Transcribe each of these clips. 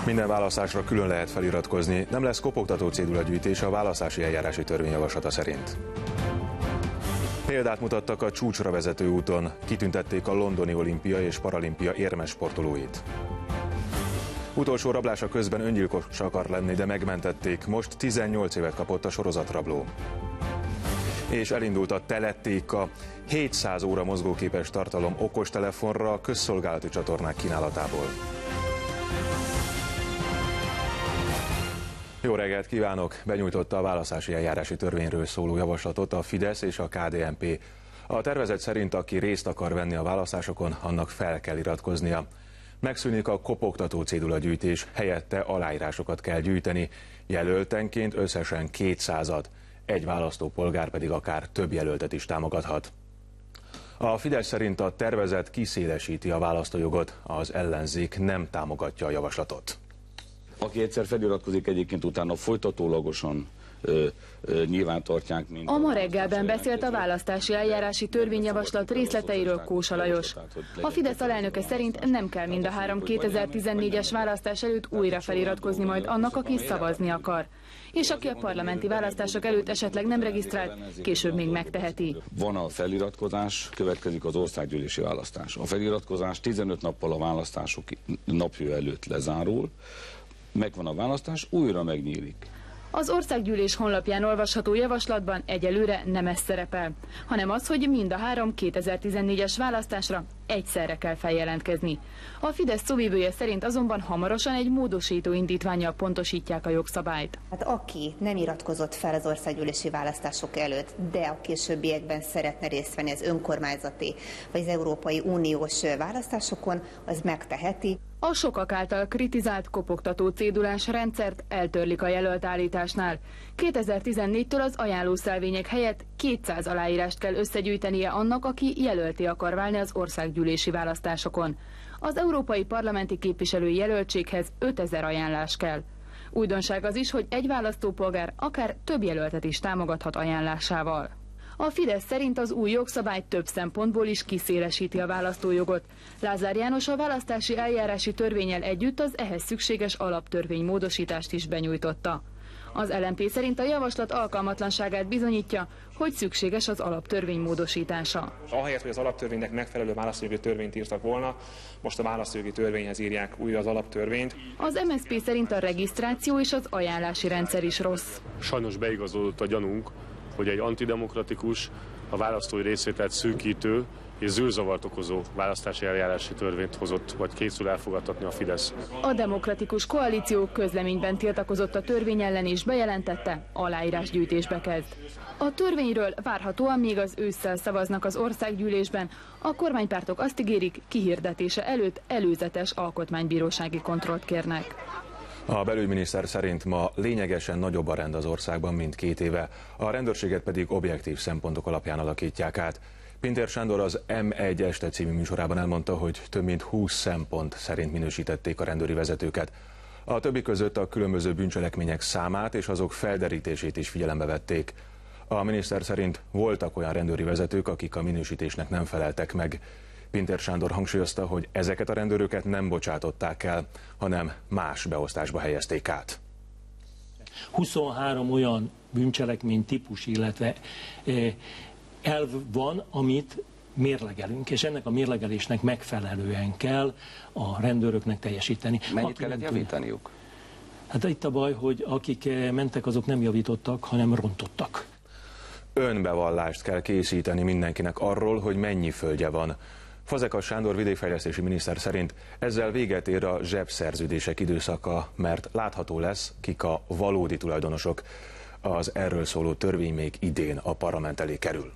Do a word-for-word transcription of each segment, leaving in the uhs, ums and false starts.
Minden választásra külön lehet feliratkozni, nem lesz kopogtató cédulagyűjtés a választási eljárási törvényjavaslata szerint. Példát mutattak a csúcsra vezető úton, kitüntették a londoni olimpia és paralimpia érmes sportolóit. Utolsó rablása közben öngyilkos akar lenni, de megmentették, most tizennyolc évet kapott a sorozatrabló. És elindult a Telettéka, hétszáz óra mozgóképes tartalom okostelefonra a közszolgálati csatornák kínálatából. Jó reggelt kívánok! Benyújtotta a választási eljárási törvényről szóló javaslatot a Fidesz és a ká dé en pé. A tervezet szerint, aki részt akar venni a választásokon, annak fel kell iratkoznia. Megszűnik a kopogtató cédulagyűjtés, helyette aláírásokat kell gyűjteni, jelöltenként összesen kétszázat, egy választópolgár pedig akár több jelöltet is támogathat. A Fidesz szerint a tervezet kiszélesíti a választójogot, az ellenzék nem támogatja a javaslatot. Aki egyszer feliratkozik, egyébként utána folytatólagosan ö, ö, nyilvántartják. Mint a Ma reggelben beszélt a választási eljárási törvényjavaslat részleteiről Kósa Lajos. A Fidesz alelnöke szerint nem kell mind a három kétezer-tizennégyes választás előtt újra feliratkozni majd annak, aki szavazni akar. És aki a parlamenti választások előtt esetleg nem regisztrált, később még megteheti. Van a feliratkozás, következik az országgyűlési választás. A feliratkozás tizenöt nappal a választások napja előtt lezárul, megvan a választás, újra megnyílik. Az országgyűlés honlapján olvasható javaslatban egyelőre nem ez szerepel, hanem az, hogy mind a három kétezer-tizennégyes választásra egyszerre kell feljelentkezni. A Fidesz szóvivője szerint azonban hamarosan egy módosító indítvánnyal pontosítják a jogszabályt. Hát aki nem iratkozott fel az országgyűlési választások előtt, de a későbbiekben szeretne részt venni az önkormányzati vagy az Európai Uniós választásokon, az megteheti. A sokak által kritizált kopogtató cédulás rendszert eltörlik a jelölt állításnál. kétezer-tizennégytől az ajánlószelvények helyett kétszáz aláírást kell összegyűjtenie annak, aki jelölté akar válni az országgyűlési választásokon. Az európai parlamenti képviselői jelöltséghez ötezer ajánlás kell. Újdonság az is, hogy egy választópolgár akár több jelöltet is támogathat ajánlásával. A Fidesz szerint az új jogszabály több szempontból is kiszélesíti a választójogot. Lázár János a választási eljárási törvénnyel együtt az ehhez szükséges alaptörvény módosítást is benyújtotta. Az el en pé szerint a javaslat alkalmatlanságát bizonyítja, hogy szükséges az alaptörvény módosítása. Ahelyett, hogy az alaptörvénynek megfelelő választójogi törvényt írtak volna, most a választójogi törvényhez írják újra az alaptörvényt. Az em es zé pé szerint a regisztráció és az ajánlási rendszer is rossz. Sajnos beigazolódott a gyanunk, hogy egy antidemokratikus, a választói részvételt szűkítő és zűrzavart okozó választási eljárási törvényt hozott, vagy készül elfogadtatni a Fidesz. A demokratikus koalíció közleményben tiltakozott a törvény ellen és bejelentette, aláírásgyűjtésbe kezd. A törvényről várhatóan még az ősszel szavaznak az országgyűlésben, a kormánypártok azt ígérik, kihirdetése előtt előzetes alkotmánybírósági kontrollt kérnek. A belügyminiszter szerint ma lényegesen nagyobb a rend az országban, mint két éve, a rendőrséget pedig objektív szempontok alapján alakítják át. Pintér Sándor az em egy este című műsorában elmondta, hogy több mint húsz szempont szerint minősítették a rendőri vezetőket. A többi között a különböző bűncselekmények számát és azok felderítését is figyelembe vették. A miniszter szerint voltak olyan rendőri vezetők, akik a minősítésnek nem feleltek meg. Pintér Sándor hangsúlyozta, hogy ezeket a rendőröket nem bocsátották el, hanem más beosztásba helyezték át. huszonhárom olyan bűncselekmény típus, illetve elv van, amit mérlegelünk, és ennek a mérlegelésnek megfelelően kell a rendőröknek teljesíteni. Mennyit kellett javítaniuk? Hát itt a baj, hogy akik mentek, azok nem javítottak, hanem rontottak. Önbevallást kell készíteni mindenkinek arról, hogy mennyi földje van. Fazekas Sándor vidékfejlesztési miniszter szerint ezzel véget ér a zsebszerződések időszaka, mert látható lesz, kik a valódi tulajdonosok. Az erről szóló törvény még idén a parlament elé kerül.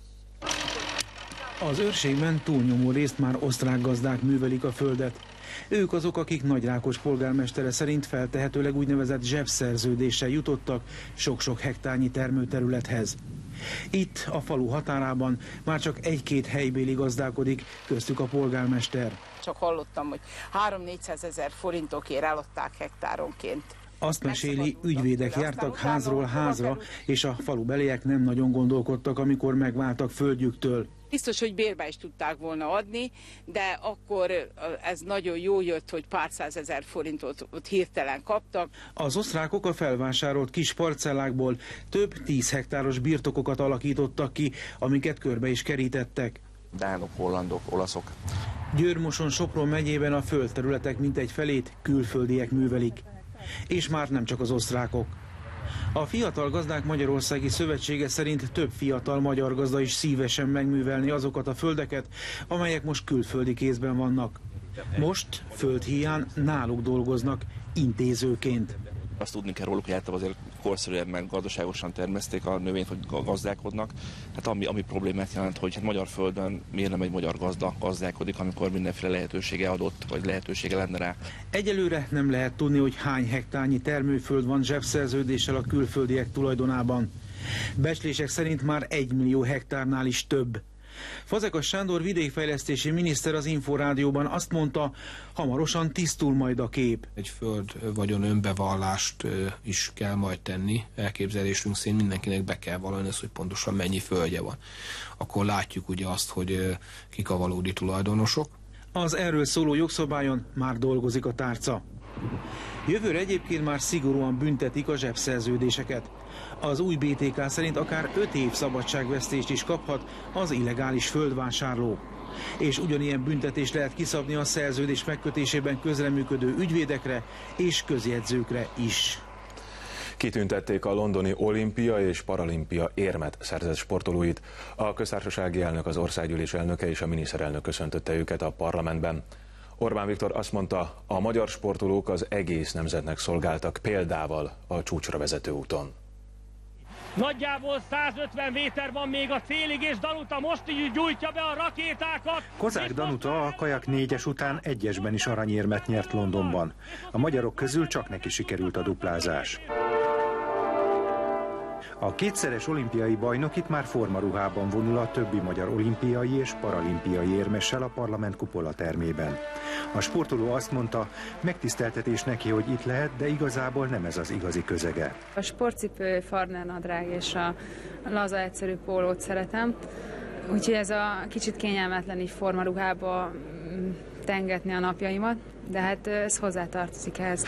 Az őrségben túlnyomó részt már osztrák gazdák művelik a földet. Ők azok, akik Nagy Rákos polgármestere szerint feltehetőleg úgynevezett zsebszerződéssel jutottak sok-sok hektárnyi termőterülethez. Itt, a falu határában már csak egy-két helybéli gazdálkodik, köztük a polgármester. Csak hallottam, hogy három-négyszázezer forintokért eladták hektáronként. Azt meséli, ügyvédek jártak házról házra, és a falubeliek nem nagyon gondolkodtak, amikor megváltak földjüktől. Biztos, hogy bérbe is tudták volna adni, de akkor ez nagyon jó jött, hogy pár százezer forintot ott hirtelen kaptak. Az osztrákok a felvásárolt kis parcellákból több tíz hektáros birtokokat alakítottak ki, amiket körbe is kerítettek. Dánok, hollandok, olaszok. Győr-Moson-Sopron megyében a földterületek mintegy felét külföldiek művelik. És már nem csak az osztrákok. A Fiatal Gazdák Magyarországi Szövetsége szerint több fiatal magyar gazda is szívesen megművelni azokat a földeket, amelyek most külföldi kézben vannak. Most földhiány náluk dolgoznak intézőként. Azt tudni kell róluk, hogy általában azért korszerűen meg gazdaságosan termeszték a növényt, hogy gazdálkodnak. Hát ami, ami problémát jelent, hogy hát magyar földön miért nem egy magyar gazda gazdálkodik, amikor mindenféle lehetősége adott, vagy lehetősége lenne rá. Egyelőre nem lehet tudni, hogy hány hektárnyi termőföld van zsebszerződéssel a külföldiek tulajdonában. Becslések szerint már egy millió hektárnál is több. Fazekas Sándor vidékfejlesztési miniszter az Inforádióban azt mondta, hamarosan tisztul majd a kép. Egy föld vagyon önbevallást is kell majd tenni. Elképzelésünk szerint mindenkinek be kell vallani azt, hogy pontosan mennyi földje van. Akkor látjuk ugye azt, hogy kik a valódi tulajdonosok. Az erről szóló jogszabályon már dolgozik a tárca. Jövőre egyébként már szigorúan büntetik a zsebszerződéseket. Az új bé té ká szerint akár öt év szabadságvesztést is kaphat az illegális földvásárló. És ugyanilyen büntetést lehet kiszabni a szerződés megkötésében közreműködő ügyvédekre és közjegyzőkre is. Kitüntették a londoni olimpia és paralimpia érmet szerzett sportolóit. A köztársasági elnök, az országgyűlés elnöke és a miniszterelnök köszöntötte őket a parlamentben. Orbán Viktor azt mondta, a magyar sportolók az egész nemzetnek szolgáltak példával a csúcsra vezető úton. Nagyjából százötven méter van még a célig, és Danuta most így gyújtja be a rakétákat. Kozák Danuta a kajak négyes után egyesben is aranyérmet nyert Londonban. A magyarok közül csak neki sikerült a duplázás. A kétszeres olimpiai bajnok itt már formaruhában vonul a többi magyar olimpiai és paralimpiai érmessel a parlament kupola termében. A sportoló azt mondta, megtiszteltetés neki, hogy itt lehet, de igazából nem ez az igazi közege. A sportcipő, farnernadrág és a laza egyszerű pólót szeretem, úgyhogy ez a kicsit kényelmetlen így formaruhába tengetni a napjaimat, de hát ez hozzátartozik ehhez.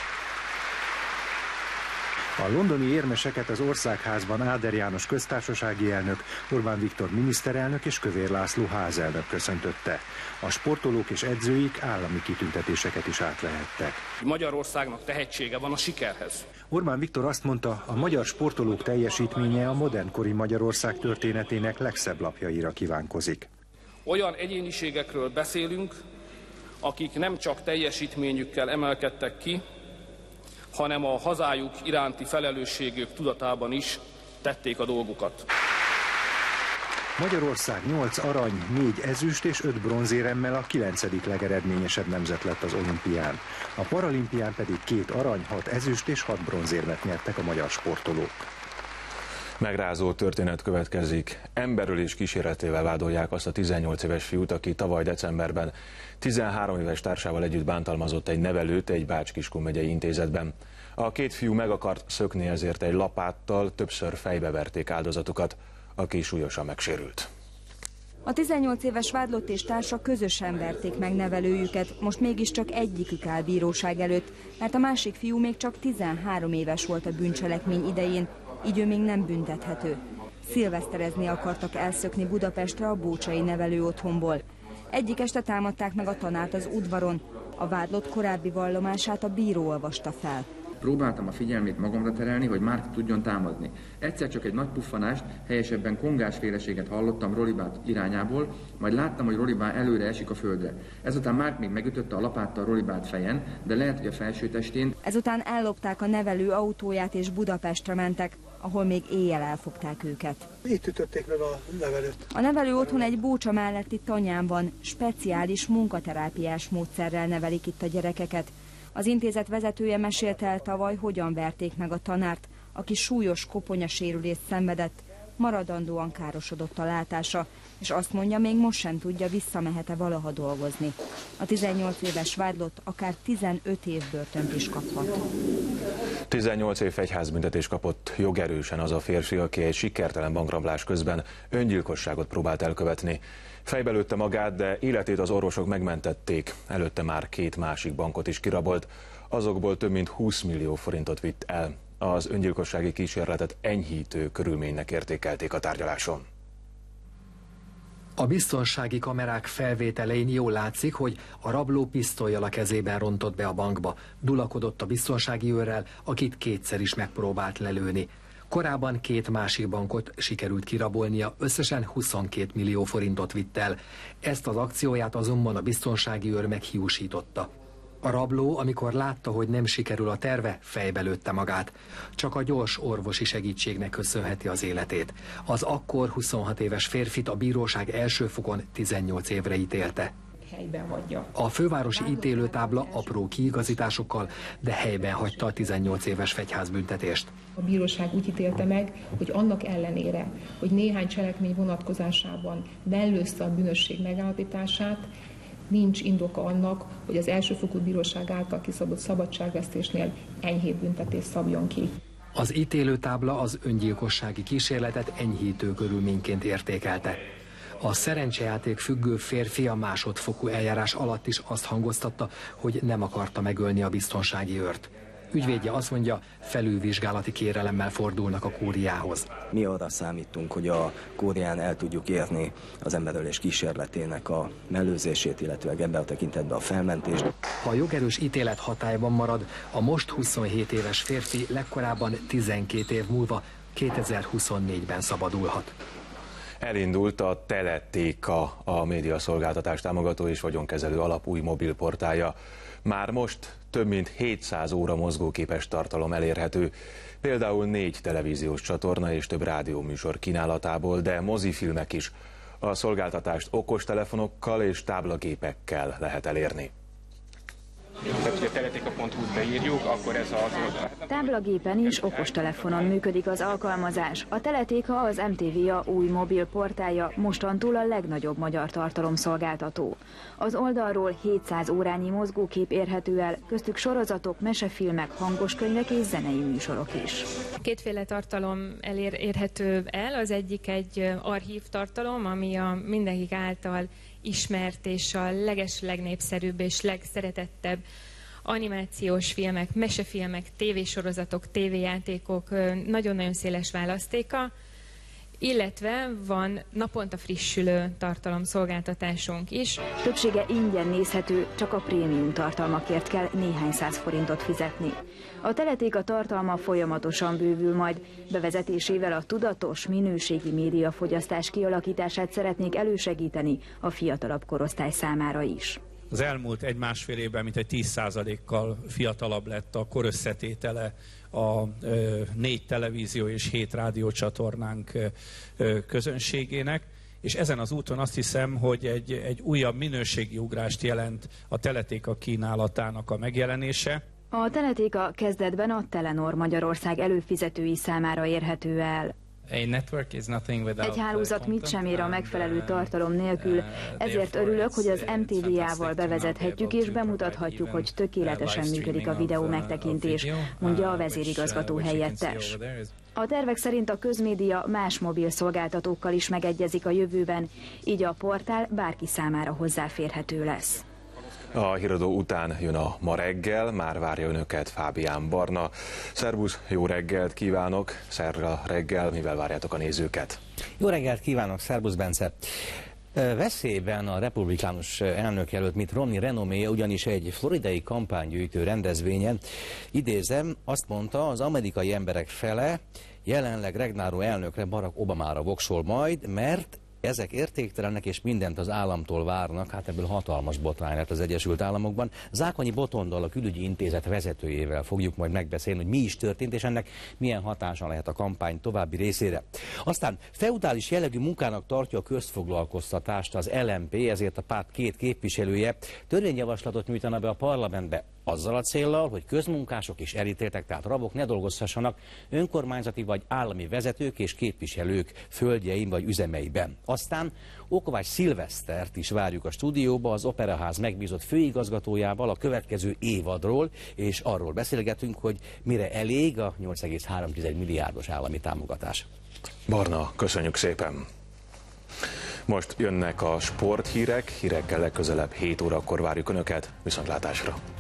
A londoni érmeseket az Országházban Áder János köztársasági elnök, Orbán Viktor miniszterelnök és Kövér László házelnök köszöntötte. A sportolók és edzőik állami kitüntetéseket is átlehettek. Magyarországnak tehetsége van a sikerhez. Orbán Viktor azt mondta, a magyar sportolók teljesítménye a modernkori Magyarország történetének legszebb lapjaira kívánkozik. Olyan egyéniségekről beszélünk, akik nem csak teljesítményükkel emelkedtek ki, hanem a hazájuk iránti felelősségük tudatában is tették a dolgukat. Magyarország nyolc arany, négy ezüst és öt bronzéremmel a kilencedik legeredményesebb nemzet lett az olimpián. A paralimpián pedig két arany, hat ezüst és hat bronzérmet nyertek a magyar sportolók. Megrázó történet következik. Emberölés kísérletével vádolják azt a tizennyolc éves fiút, aki tavaly decemberben tizenhárom éves társával együtt bántalmazott egy nevelőt egy Bács-Kiskun megyei intézetben. A két fiú meg akart szökni, ezért egy lapáttal többször fejbe verték áldozatukat, aki súlyosan megsérült. A tizennyolc éves vádlott és társa közösen verték meg nevelőjüket, most mégiscsak egyikük áll bíróság előtt, mert a másik fiú még csak tizenhárom éves volt a bűncselekmény idején, így ő még nem büntethető. Szilveszterezni akartak elszökni Budapestre a bócsai nevelő otthonból. Egyik este támadták meg a tanárt az udvaron. A vádlott korábbi vallomását a bíró olvasta fel. Próbáltam a figyelmét magamra terelni, hogy már tudjon támadni. Egyszer csak egy nagy puffanást, helyesebben kongásféleséget hallottam Rolibát irányából, majd láttam, hogy Rolibá előre esik a földre. Ezután Márk még megütötte a lapáttal Rolibát fejen, de lehet, hogy a felső testén. Ezután ellopták a nevelő autóját és Budapestre mentek, ahol még éjjel elfogták őket. Itt ütötték meg a nevelőt. A nevelő otthon egy bócsa melletti tanyán, speciális munkaterápiás módszerrel nevelik itt a gyerekeket. Az intézet vezetője mesélte el tavaly, hogyan verték meg a tanárt, aki súlyos koponyasérülést szenvedett, maradandóan károsodott a látása, és azt mondja, még most sem tudja, visszamehet-e valaha dolgozni. A tizennyolc éves vádlott akár tizenöt év börtönt is kaphat. tizennyolc év fegyházbüntetés kapott jogerősen az a férfi, aki egy sikertelen bankrablás közben öngyilkosságot próbált elkövetni. Fejbe lőtte magát, de életét az orvosok megmentették. Előtte már két másik bankot is kirabolt. Azokból több mint húsz millió forintot vitt el. Az öngyilkossági kísérletet enyhítő körülménynek értékelték a tárgyaláson. A biztonsági kamerák felvételein jól látszik, hogy a rabló pisztollyal a kezében rontott be a bankba. Dulakodott a biztonsági őrrel, akit kétszer is megpróbált lelőni. Korábban két másik bankot sikerült kirabolnia, összesen huszonkét millió forintot vitt el. Ezt az akcióját azonban a biztonsági őr meghiúsította. A rabló, amikor látta, hogy nem sikerül a terve, fejbe lőtte magát. Csak a gyors orvosi segítségnek köszönheti az életét. Az akkor huszonhat éves férfit a bíróság első fokon tizennyolc évre ítélte. Helyben hagyja. A fővárosi ítélőtábla apró kiigazításokkal, de helyben hagyta a tizennyolc éves fegyházbüntetést. A bíróság úgy ítélte meg, hogy annak ellenére, hogy néhány cselekmény vonatkozásában mellőzte a bűnösség megállapítását, nincs indoka annak, hogy az elsőfokú bíróság által kiszabott szabadságvesztésnél enyhébb büntetést szabjon ki. Az ítélőtábla az öngyilkossági kísérletet enyhítő körülményként értékelte. A szerencsejáték függő férfi a másodfokú eljárás alatt is azt hangoztatta, hogy nem akarta megölni a biztonsági őrt. Ügyvédje azt mondja, felülvizsgálati kérelemmel fordulnak a kúriához. Mi arra számítunk, hogy a kúrián el tudjuk érni az emberölés kísérletének a mellőzését, illetve ebben a tekintetben a felmentést. Ha a jogerős ítélet hatályban marad, a most huszonhét éves férfi legkorábban tizenkét év múlva kétezer-huszonnégyben szabadulhat. Elindult a Teletéka, a médiaszolgáltatás támogató és vagyonkezelő alap új mobilportálja. Már most több mint hétszáz óra mozgóképes tartalom elérhető, például négy televíziós csatorna és több rádióműsor kínálatából, de mozifilmek is. A szolgáltatást okostelefonokkal és táblagépekkel lehet elérni. Tehát, hogy a teletéka pont hu-t beírjuk, akkor ez az oldal. Táblagépen és okostelefonon működik az alkalmazás. A Teletéka az em té vé á új mobil portálja, mostantól a legnagyobb magyar tartalomszolgáltató. Az oldalról hétszáz órányi mozgókép érhető el, köztük sorozatok, mesefilmek, hangoskönyvek és zenei műsorok is. Kétféle tartalom elér, érhető el, az egyik egy archív tartalom, ami a mindenkik által ismert és a leges legnépszerűbb és legszeretettebb animációs filmek, mesefilmek, tévésorozatok, tévéjátékok, nagyon-nagyon széles választéka, illetve van naponta frissülő tartalomszolgáltatásunk is. Többsége ingyen nézhető, csak a prémium tartalmakért kell néhány száz forintot fizetni. A Teletéka tartalma folyamatosan bővül majd, bevezetésével a tudatos, minőségi médiafogyasztás kialakítását szeretnék elősegíteni a fiatalabb korosztály számára is. Az elmúlt egy-másfél évben mintegy tíz százalékkal fiatalabb lett a korösszetétele a ö, négy televízió és hét rádiócsatornánk ö, közönségének, és ezen az úton azt hiszem, hogy egy, egy újabb minőségi ugrást jelent a Teletéka kínálatának a megjelenése. A Teletéka kezdetben a Telenor Magyarország előfizetői számára érhető el. Egy hálózat mit sem ér a megfelelő tartalom nélkül, ezért örülök, hogy az em té vé á-val bevezethetjük és bemutathatjuk, hogy tökéletesen működik a videó megtekintés, mondja a vezérigazgató helyettes. A tervek szerint a közmédia más mobil szolgáltatókkal is megegyezik a jövőben, így a portál bárki számára hozzáférhető lesz. A híradó után jön a Ma reggel, már várja önöket Fábián Barna. Szervusz, jó reggelt kívánok! Szerda reggel, mivel várjátok a nézőket? Jó reggelt kívánok, szervusz Bence! Veszélyben a republikánus elnökjelölt Mitt Romney renoméja, ugyanis egy floridai kampánygyűjtő rendezvényen, idézem, azt mondta, az amerikai emberek fele jelenleg regnáló elnökre, Barack Obamára voksol majd, mert ezek értéktelenek és mindent az államtól várnak, hát ebből hatalmas botrány lett az Egyesült Államokban. Zákonyi Botondal, a külügyi intézet vezetőjével fogjuk majd megbeszélni, hogy mi is történt, és ennek milyen hatása lehet a kampány további részére. Aztán feudális jellegű munkának tartja a közfoglalkoztatást az el em pé, ezért a párt két képviselője törvényjavaslatot nyújtana be a parlamentbe azzal a céllal, hogy közmunkások és elítéltek, tehát rabok ne dolgozhassanak önkormányzati vagy állami vezetők és képviselők földjein vagy üzemeiben. Aztán Ókovács Szilvesztert is várjuk a stúdióba, az Operaház megbízott főigazgatójával a következő évadról, és arról beszélgetünk, hogy mire elég a nyolc egész három milliárdos állami támogatás. Barna, köszönjük szépen! Most jönnek a sporthírek, hírekkel legközelebb hét órakor várjuk Önöket, viszontlátásra!